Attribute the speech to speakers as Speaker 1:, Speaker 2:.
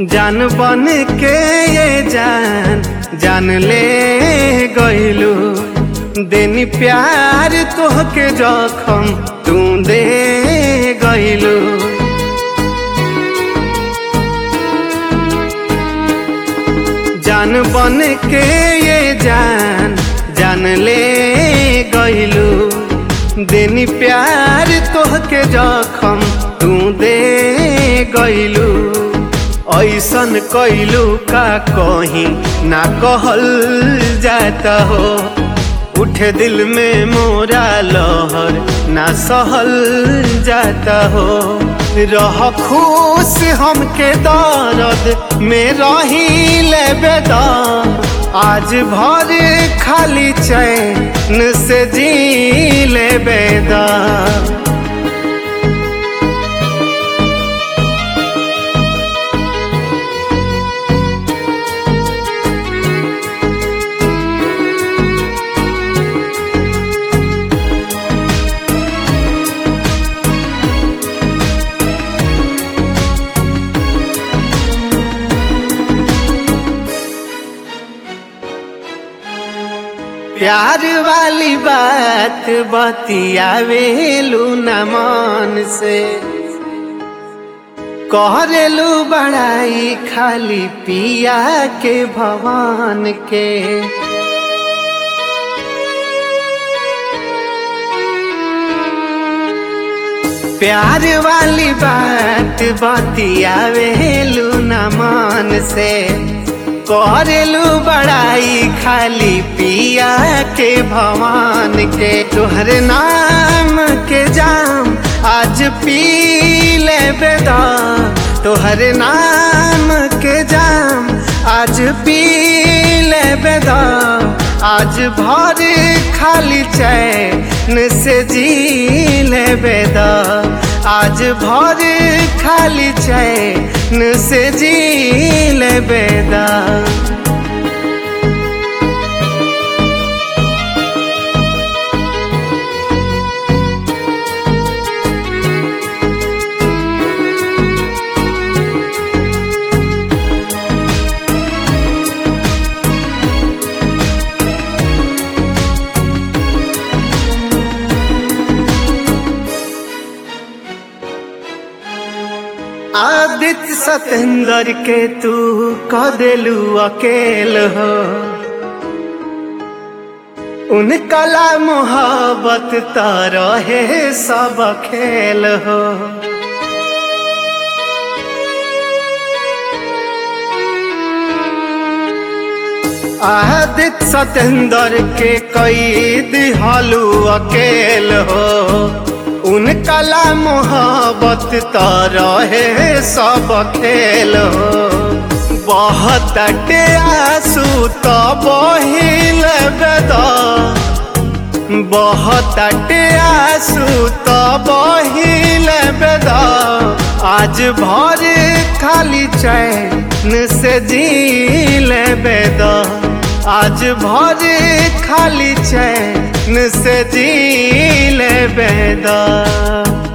Speaker 1: जान बन के ये जान ले गइलू। देनी प्यार तोहके जखम तू दे गइलू। जान बन के ये जान ले गइलू। देनी प्यार तोहके जखम तू दे गइलू। ऐसन कइलू का कहीं ना कहल जाता हो। उठे दिल में मोरा लहर ना सहल जाता हो। रह खुश हमके दर्द में रही ले बेदा। आज भर खाली चैन से जी ले बेदा। प्यार वाली बात बतियावेलू न मन से। कहरेलू बड़ाई खाली पिया के भवन के। प्यार वाली बात बतियावेलू न मन से। करेलू बड़ाई खाली पिया के भवन के। तोहरे नाम के जाम आज पी ले बेदा। तोहरे नाम के जाम आज पी ले बेदा। आज भर खाली चैन से जी ले बेदा। आज भर खाली चैन से जी ले बेदा। आदित्य सतेंद्र के तू कह देलू अकेल हो। उनका ला मोहब्बत तारा है सब खेल हो। आदित्य सतेंद्र के कैद हालू अकेल हो। उनका ला मोहब्बत तारा है सब खेल हो। बहुत आंसू तो बहिल बेदा। बहुत आंसू तो बहिल बेदा। आज भर खाली चैन से जी ले बेदा। आज भर खाली चैन से जी ले बेदा।